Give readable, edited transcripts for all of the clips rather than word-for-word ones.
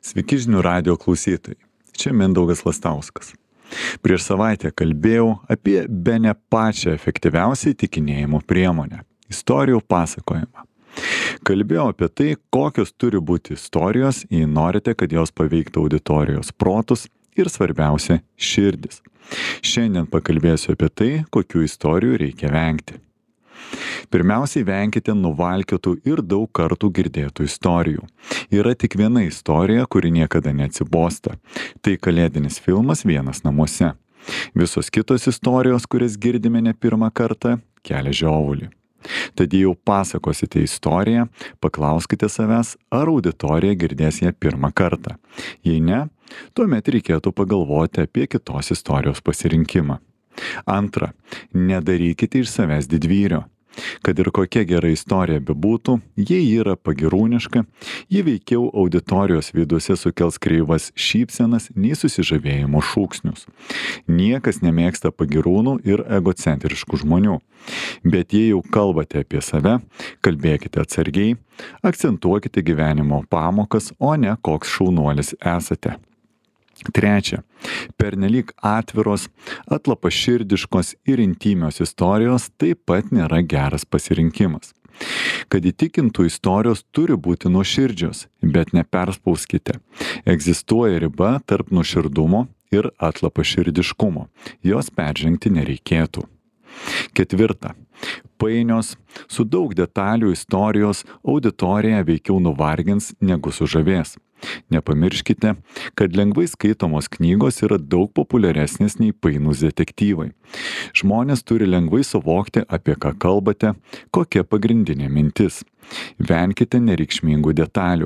Sveiki žinių radio klausytojai. Čia Mindaugas Lastauskas. Prieš savaitę kalbėjau apie bene pačią efektyviausią įtikinėjimo priemonę – istorijų pasakojimą. Kalbėjau apie tai, kokios turi būti istorijos, jei norite, kad jos paveiktų auditorijos protus ir svarbiausia – širdis. Šiandien pakalbėsiu apie tai, kokių istorijų reikia vengti. Pirmiausiai venkite nuvalkiotų ir daug kartų girdėtų istorijų. Yra tik viena istorija, kuri niekada neatsibosta. Tai kalėdinis filmas Vienas namuose. Visos kitos istorijos, kurias girdime ne pirmą kartą, kelia žiovulį. Tad jei jau pasakosite istoriją, paklauskite savęs, ar auditorija girdės ją pirmą kartą. Jei ne, tuomet reikėtų pagalvoti apie kitos istorijos pasirinkimą. Antra, nedarykite iš savęs didvyrio. Kad ir kokia gera istorija bebūtų, jei ji yra pagirūniška, ji veikiau auditorijos viduose sukels kreivas šypsenas nei susižavėjimo šūksnius. Niekas nemėgsta pagirūnų ir egocentriškų žmonių. Bet jei jau kalbate apie save, kalbėkite atsargiai, akcentuokite gyvenimo pamokas, o ne koks šaunuolis esate. Trečia, pernelyg atviros, atlapaširdiškos ir intymios istorijos taip pat nėra geras pasirinkimas. Kad įtikintų istorijos turi būti nuoširdžios, bet neperspauskite. Egzistuoja riba tarp nuoširdumo ir atlapaširdiškumo. Jos peržengti nereikėtų. Ketvirta, painios, su daug detalių istorijos auditoriją veikiau nuvargins negu sužavės. Nepamirškite, kad lengvai skaitomos knygos yra daug populiaresnės nei painūs detektyvai. Žmonės turi lengvai suvokti, apie ką kalbate, kokia pagrindinė mintis. Venkite nereikšmingų detalių.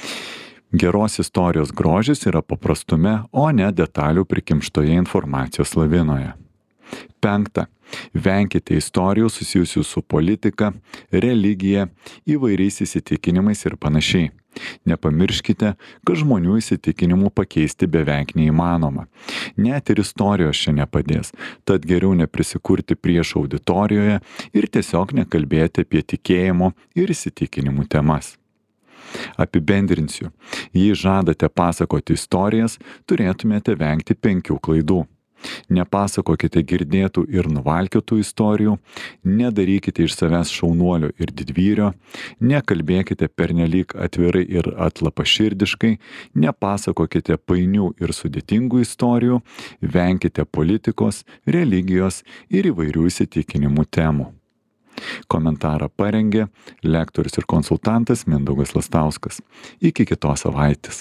Geros istorijos grožis yra paprastume, o ne detalių prikimštoje informacijos lavinoje. Penkta, venkite istorijų susijusių su politika, religija, įvairiais įsitikinimais ir panašiai. Nepamirškite, kad žmonių įsitikinimų pakeisti beveik neįmanoma. Net ir istorijos čia nepadės, tad geriau neprisikurti prieš auditorijoje ir tiesiog nekalbėti apie tikėjimo ir įsitikinimų temas. Apibendrinsiu, jei žadate pasakoti istorijas, turėtumėte vengti 5 klaidų. Nepasakokite girdėtų ir nuvalkiotų istorijų, nedarykite iš savęs šaunuolio ir didvyrio, nekalbėkite pernelyg atvirai ir atlapaširdiškai, nepasakokite painių ir sudėtingų istorijų, venkite politikos, religijos ir įvairių įsitikinimų temų. Komentarą parengė lektorius ir konsultantas Mindaugas Lastauskas. Iki kitos savaitės.